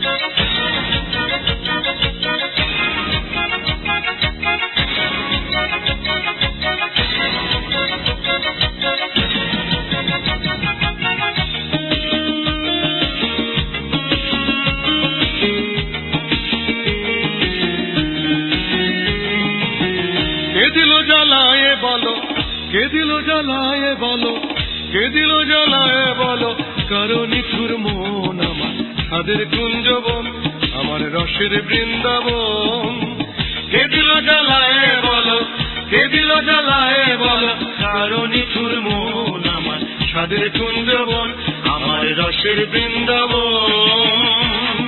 কে দিল জ্বালায়ে বলো, কে দিল জ্বালায়ে বলো, কে দিল জ্বালায়ে বলো, কারো নিঠুর মন আমার ছাদের কুঞ্জবন, আমার রসের বৃন্দাবন। কে দিল জ্বালায়ে বলো, কে দিল জ্বালায়ে বলো, কারো নিঠুর মন আমার ছাদের কুঞ্জবন, আমার রসের বৃন্দাবন।